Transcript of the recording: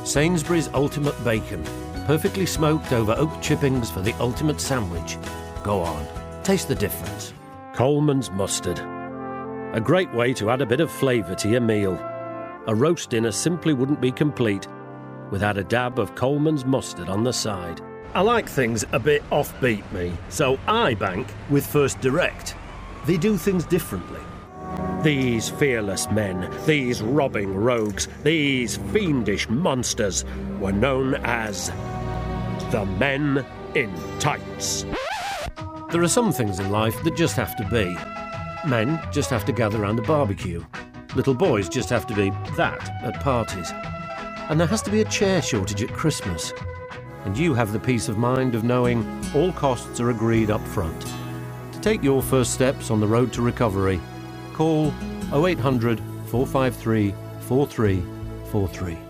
Sainsbury's Ultimate Bacon. Perfectly smoked over oak chippings for the ultimate sandwich. Go on, taste the difference. Coleman's Mustard. A great way to add a bit of flavour to your meal. A roast dinner simply wouldn't be complete without a dab of Coleman's Mustard on the side. I like things a bit offbeat, me, so I bank with First Direct. They do things differently. These fearless men, these robbing rogues, these fiendish monsters were known as the Men in Tights. There are some things in life that just have to be. Men just have to gather around a barbecue. Little boys just have to be that at parties. And there has to be a chair shortage at Christmas. And you have the peace of mind of knowing all costs are agreed up front. To take your first steps on the road to recovery, call 0800 453 4343.